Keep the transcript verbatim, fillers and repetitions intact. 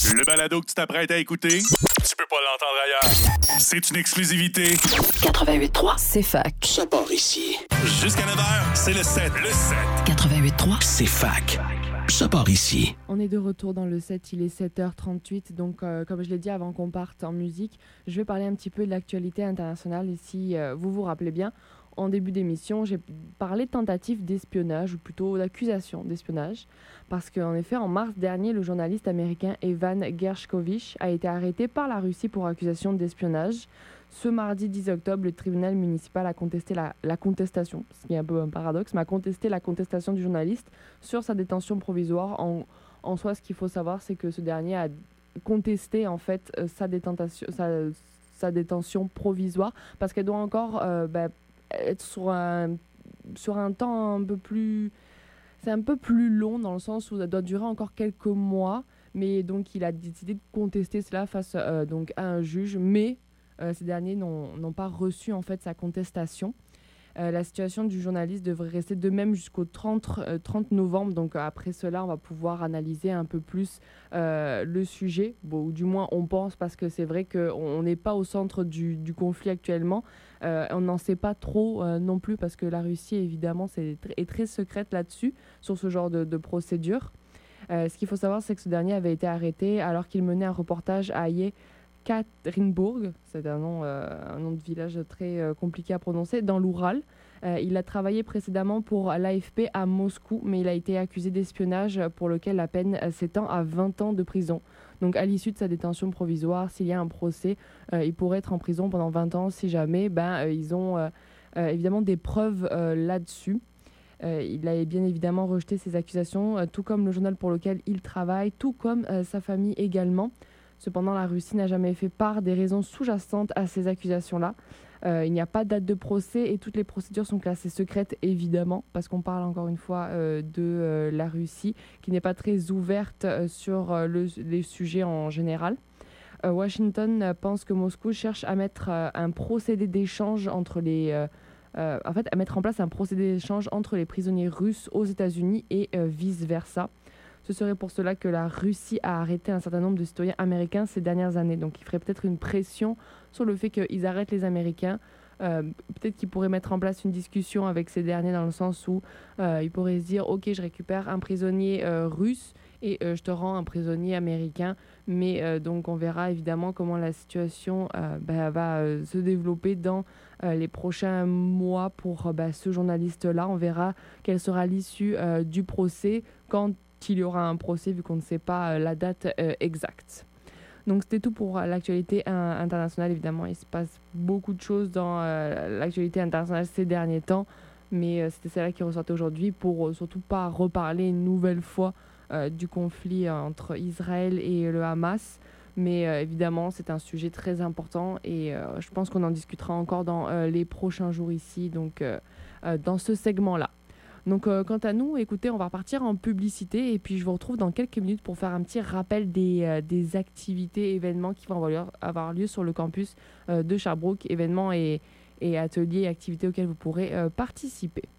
Le balado que tu t'apprêtes à écouter, tu peux pas l'entendre ailleurs. C'est une exclusivité. quatre-vingt-huit trois, C'est fac. Ça part ici. Jusqu'à neuf heures, c'est le sept. Le sept. quatre-vingt-huit trois. C'est fac. Ça part ici. On est de retour dans le set, il est sept heures trente-huit, donc euh, comme je l'ai dit avant qu'on parte en musique, je vais parler un petit peu de l'actualité internationale. Et si euh, vous vous rappelez bien, en début d'émission, j'ai parlé de tentative d'espionnage, ou plutôt d'accusation d'espionnage, parce qu'en effet, en mars dernier, le journaliste américain Evan Gershkovich a été arrêté par la Russie pour accusation d'espionnage. Ce mardi dix octobre, le tribunal municipal a contesté la, la contestation, ce qui est un peu un paradoxe, mais a contesté la contestation du journaliste sur sa détention provisoire. En, en soi, ce qu'il faut savoir, c'est que ce dernier a contesté en fait sa détention, sa, sa détention provisoire, parce qu'elle doit encore euh, bah, être sur un, sur un temps un peu plus... C'est un peu plus long dans le sens où ça doit durer encore quelques mois, mais donc il a décidé de contester cela face euh, donc à un juge, mais euh, ces derniers n'ont, n'ont pas reçu en fait sa contestation. Euh, la situation du journaliste devrait rester de même jusqu'au trente, euh, trente novembre. Donc euh, après cela, on va pouvoir analyser un peu plus euh, le sujet. Bon, ou du moins, on pense, parce que c'est vrai qu'on n'est pas au centre du, du conflit actuellement. Euh, on n'en sait pas trop euh, non plus, parce que la Russie, évidemment, c'est, est très secrète là-dessus, sur ce genre de, de procédure. Euh, ce qu'il faut savoir, c'est que ce dernier avait été arrêté alors qu'il menait un reportage à Yekaterinbourg, c'est un nom, euh, un nom de village très euh, compliqué à prononcer, dans l'Oural. Euh, il a travaillé précédemment pour l'A F P à Moscou, mais il a été accusé d'espionnage pour lequel la peine euh, s'étend à vingt ans de prison. Donc à l'issue de sa détention provisoire, s'il y a un procès, euh, il pourrait être en prison pendant vingt ans si jamais ben, euh, ils ont euh, euh, évidemment des preuves euh, là-dessus. Euh, il a bien évidemment rejeté ces accusations, euh, tout comme le journal pour lequel il travaille, tout comme euh, sa famille également. Cependant, la Russie n'a jamais fait part des raisons sous-jacentes à ces accusations-là. Euh, il n'y a pas de date de procès et toutes les procédures sont classées secrètes, évidemment, parce qu'on parle encore une fois euh, de euh, la Russie, qui n'est pas très ouverte euh, sur euh, le, les sujets en général. Euh, Washington euh, pense que Moscou cherche à mettre euh, un procédé d'échange entre les... Euh, euh, en fait, à mettre en place un procédé d'échange entre les prisonniers russes aux États-Unis et euh, vice-versa. Ce serait pour cela que la Russie a arrêté un certain nombre de citoyens américains ces dernières années. Donc il ferait peut-être une pression sur le fait qu'ils arrêtent les Américains. Euh, peut-être qu'ils pourraient mettre en place une discussion avec ces derniers dans le sens où euh, ils pourraient se dire « Ok, je récupère un prisonnier euh, russe et euh, je te rends un prisonnier américain. » Mais euh, donc on verra évidemment comment la situation euh, bah, va euh, se développer dans euh, les prochains mois pour euh, bah, ce journaliste-là. On verra quelle sera l'issue euh, du procès, quand il y aura un procès, vu qu'on ne sait pas euh, la date euh, exacte. Donc c'était tout pour euh, l'actualité euh, internationale. Évidemment, il se passe beaucoup de choses dans euh, l'actualité internationale ces derniers temps, mais euh, c'était celle-là qui ressortait aujourd'hui pour euh, surtout pas reparler une nouvelle fois euh, du conflit euh, entre Israël et le Hamas. Mais euh, évidemment, c'est un sujet très important et euh, je pense qu'on en discutera encore dans euh, les prochains jours ici, donc euh, euh, dans ce segment-là. Donc euh, quant à nous, écoutez, on va repartir en publicité et puis je vous retrouve dans quelques minutes pour faire un petit rappel des, euh, des activités, événements qui vont avoir lieu, avoir lieu sur le campus euh, de Sherbrooke, événements et, et ateliers et activités auxquels vous pourrez euh, participer.